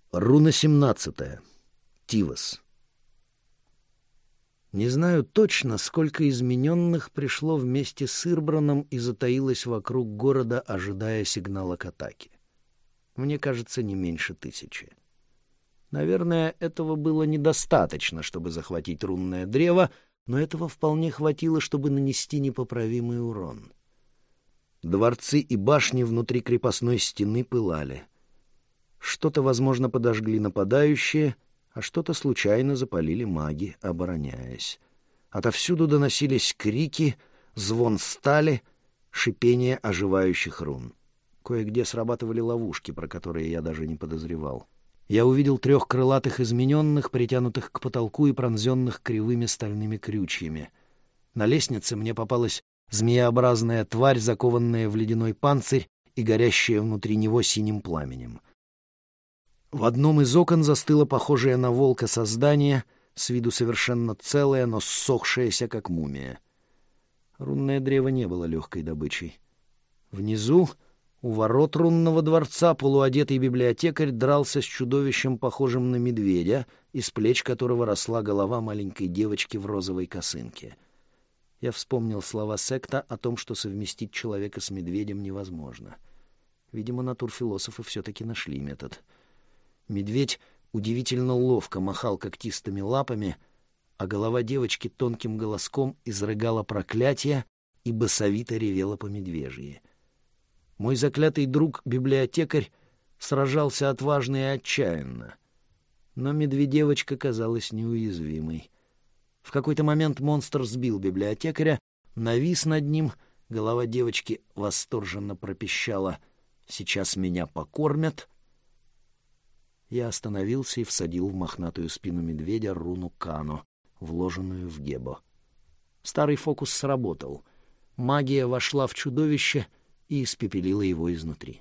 Руна 17. Тивос. Не знаю точно, сколько измененных пришло вместе с Ирбраном и затаилось вокруг города, ожидая сигнала к атаке. Мне кажется, не меньше 1000. Наверное, этого было недостаточно, чтобы захватить рунное древо, но этого вполне хватило, чтобы нанести непоправимый урон. Дворцы и башни внутри крепостной стены пылали. Что-то, возможно, подожгли нападающие, а что-то случайно запалили маги, обороняясь. Отовсюду доносились крики, звон стали, шипение оживающих рун. Кое-где срабатывали ловушки, про которые я даже не подозревал. Я увидел 3 крылатых измененных, притянутых к потолку и пронзенных кривыми стальными крючьями. На лестнице мне попалась змееобразная тварь, закованная в ледяной панцирь и горящая внутри него синим пламенем. В одном из окон застыло похожее на волка создание, с виду совершенно целое, но ссохшееся, как мумия. Рунное древо не было легкой добычей. Внизу, у ворот рунного дворца, полуодетый библиотекарь дрался с чудовищем, похожим на медведя, из плеч которого росла голова маленькой девочки в розовой косынке. Я вспомнил слова секта о том, что совместить человека с медведем невозможно. Видимо, натурфилософы все-таки нашли метод. Медведь удивительно ловко махал когтистыми лапами, а голова девочки тонким голоском изрыгала проклятия и басовито ревела по-медвежьи. Мой заклятый друг-библиотекарь сражался отважно и отчаянно, но медведевочка казалась неуязвимой. В какой-то момент монстр сбил библиотекаря, навис над ним, голова девочки восторженно пропищала: «Сейчас меня покормят». Я остановился и всадил в мохнатую спину медведя руну Кано, вложенную в Гебо. Старый фокус сработал. Магия вошла в чудовище и испепелила его изнутри.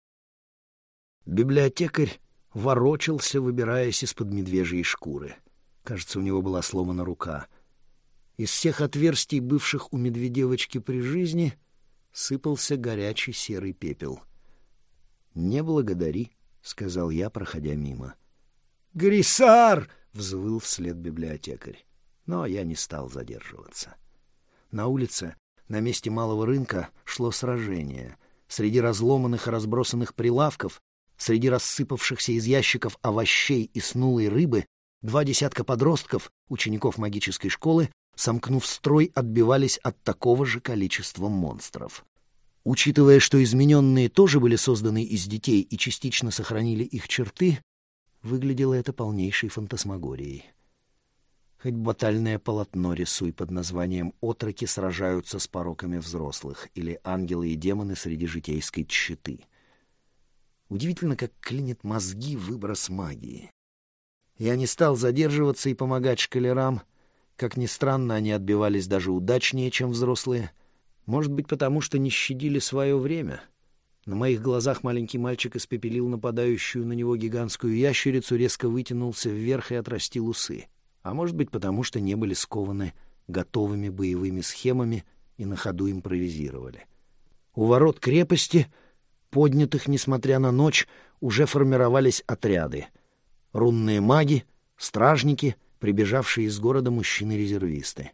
Библиотекарь ворочался, выбираясь из-под медвежьей шкуры. Кажется, у него была сломана рука. Из всех отверстий, бывших у медведевочки при жизни, сыпался горячий серый пепел. «Не благодари», — сказал я, проходя мимо. «Грисар!» — взвыл вслед библиотекарь. Но я не стал задерживаться. На улице, на месте малого рынка, шло сражение. Среди разломанных и разбросанных прилавков, среди рассыпавшихся из ящиков овощей и снулой рыбы, 2 десятка подростков, учеников магической школы, сомкнув строй, отбивались от такого же количества монстров. Учитывая, что измененные тоже были созданы из детей и частично сохранили их черты, выглядело это полнейшей фантасмагорией. Хоть батальное полотно рисуй под названием «Отроки сражаются с пороками взрослых» или «Ангелы и демоны среди житейской тщеты». Удивительно, как клинит мозги выброс магии. Я не стал задерживаться и помогать школярам. Как ни странно, они отбивались даже удачнее, чем взрослые. Может быть, потому что не щадили свое время. На моих глазах маленький мальчик испепелил нападающую на него гигантскую ящерицу, резко вытянулся вверх и отрастил усы. А может быть, потому что не были скованы готовыми боевыми схемами и на ходу импровизировали. У ворот крепости, поднятых, несмотря на ночь, уже формировались отряды. Рунные маги, стражники, прибежавшие из города мужчины-резервисты.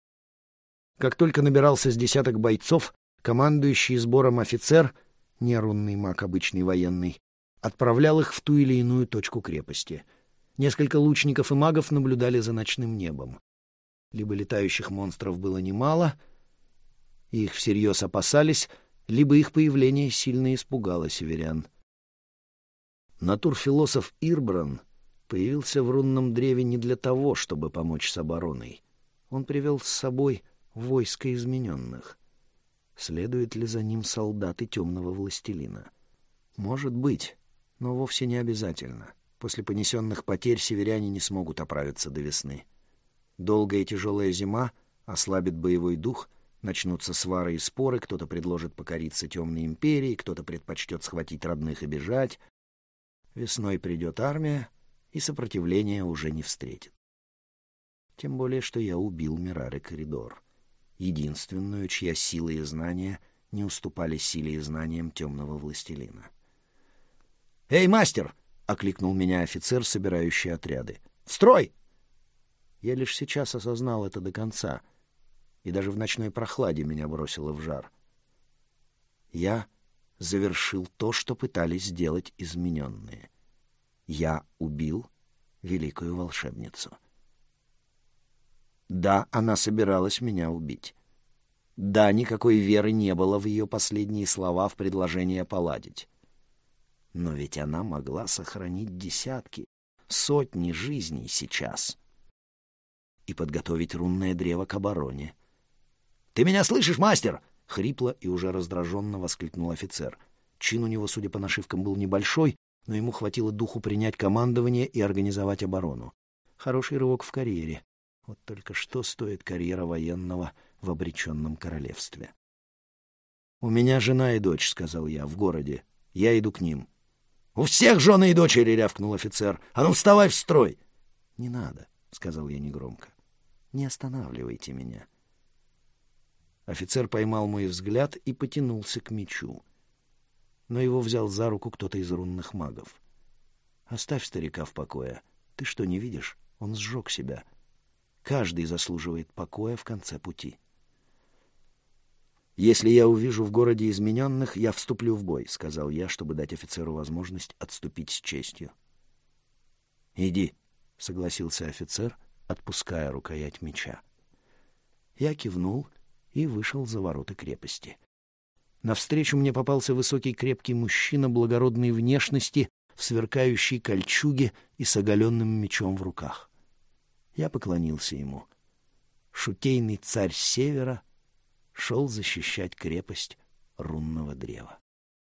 Как только набирался с десяток бойцов, командующий сбором офицер, не рунный маг, обычный военный, отправлял их в ту или иную точку крепости. Несколько лучников и магов наблюдали за ночным небом. Либо летающих монстров было немало, и их всерьез опасались, либо их появление сильно испугало северян. Натурфилософ Ирбран появился в рунном древе не для того, чтобы помочь с обороной. Он привел с собой войско измененных. Следуют ли за ним солдаты темного властелина? Может быть, но вовсе не обязательно. После понесенных потерь северяне не смогут оправиться до весны. Долгая и тяжелая зима ослабит боевой дух, начнутся свары и споры, кто-то предложит покориться темной империи, кто-то предпочтет схватить родных и бежать. Весной придет армия, и сопротивления уже не встретит. Тем более, что я убил Мираре Коридор, единственную, чья сила и знания не уступали силе и знаниям темного властелина. «Эй, мастер, окликнул меня офицер, собирающий отряды. «В строй!» Я лишь сейчас осознал это до конца, и даже в ночной прохладе меня бросило в жар. Я завершил то, что пытались сделать измененные. Я убил великую волшебницу. Да, она собиралась меня убить. Да, никакой веры не было в ее последние слова в предложение поладить. Но ведь она могла сохранить десятки, сотни жизней сейчас и подготовить рунное древо к обороне. «Ты меня слышишь, мастер?» — хрипло и уже раздраженно воскликнул офицер. Чин у него, судя по нашивкам, был небольшой, но ему хватило духу принять командование и организовать оборону. Хороший рывок в карьере. Вот только что стоит карьера военного в обреченном королевстве. «У меня жена и дочь», — сказал я, — «в городе. Я иду к ним». «У всех жены и дочери!» — рявкнул офицер. «А ну, вставай в строй!» «Не надо», — сказал я негромко. «Не останавливайте меня». Офицер поймал мой взгляд и потянулся к мечу. Но его взял за руку кто-то из рунных магов. «Оставь старика в покое. Ты что, не видишь? Он сжег себя. Каждый заслуживает покоя в конце пути». «Если я увижу в городе измененных, я вступлю в бой», — сказал я, чтобы дать офицеру возможность отступить с честью. «Иди», — согласился офицер, отпуская рукоять меча. Я кивнул и вышел за ворота крепости. Навстречу мне попался высокий крепкий мужчина благородной внешности в сверкающей кольчуге и с оголенным мечом в руках. Я поклонился ему. Шутейный царь Севера шел защищать крепость рунного древа.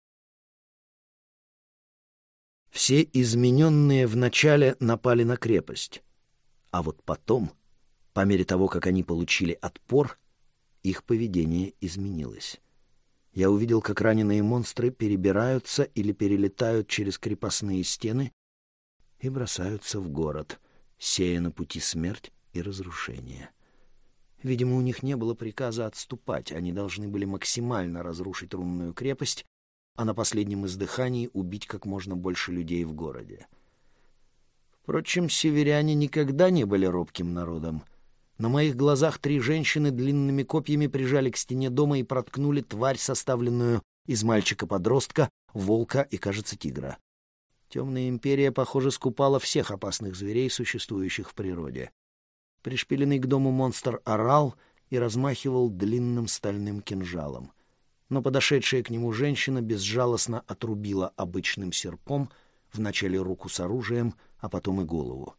Все измененные вначале напали на крепость, а вот потом, по мере того, как они получили отпор, их поведение изменилось. Я увидел, как раненые монстры перебираются или перелетают через крепостные стены и бросаются в город, сея на пути смерть и разрушение. Видимо, у них не было приказа отступать, они должны были максимально разрушить рунную крепость, а на последнем издыхании убить как можно больше людей в городе. Впрочем, северяне никогда не были робким народом. На моих глазах 3 женщины длинными копьями прижали к стене дома и проткнули тварь, составленную из мальчика-подростка, волка и, кажется, тигра. Темная империя, похоже, скупала всех опасных зверей, существующих в природе. Пришпиленный к дому монстр орал и размахивал длинным стальным кинжалом. Но подошедшая к нему женщина безжалостно отрубила обычным серпом вначале руку с оружием, а потом и голову.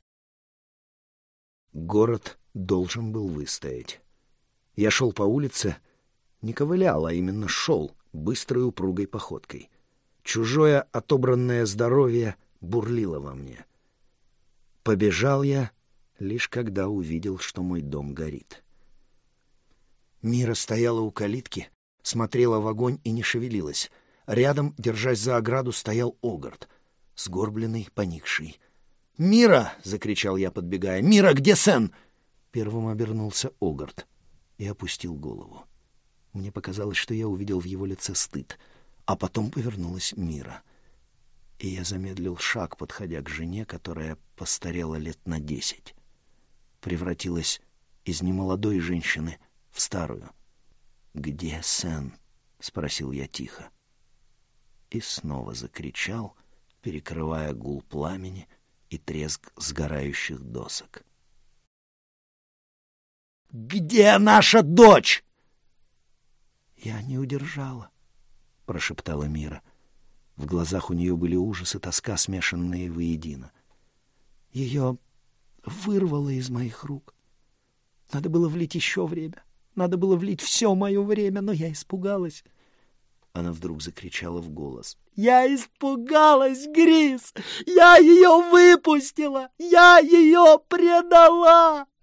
Город должен был выстоять. Я шел по улице, не ковылял, а именно шел, быстрой упругой походкой. Чужое отобранное здоровье бурлило во мне. Побежал я, лишь когда увидел, что мой дом горит. Мира стояла у калитки, смотрела в огонь и не шевелилась. Рядом, держась за ограду, стоял Огарт, сгорбленный, поникший. «Мира!» — закричал я, подбегая. «Мира, где Сен?» Первым обернулся Огарт и опустил голову. Мне показалось, что я увидел в его лице стыд, а потом повернулась Мира. И я замедлил шаг, подходя к жене, которая постарела лет на 10. Превратилась из немолодой женщины в старую. «Где Сен?» — спросил я тихо. И снова закричал, перекрывая гул пламени и треск сгорающих досок. «Где наша дочь?» «Я не удержала», — прошептала Мира. В глазах у нее были ужас и тоска, смешанные воедино. «Ее вырвало из моих рук. Надо было влить еще время. Надо было влить все мое время, но я испугалась». Она вдруг закричала в голос. «Я испугалась, Грис! Я ее выпустила! Я ее предала!»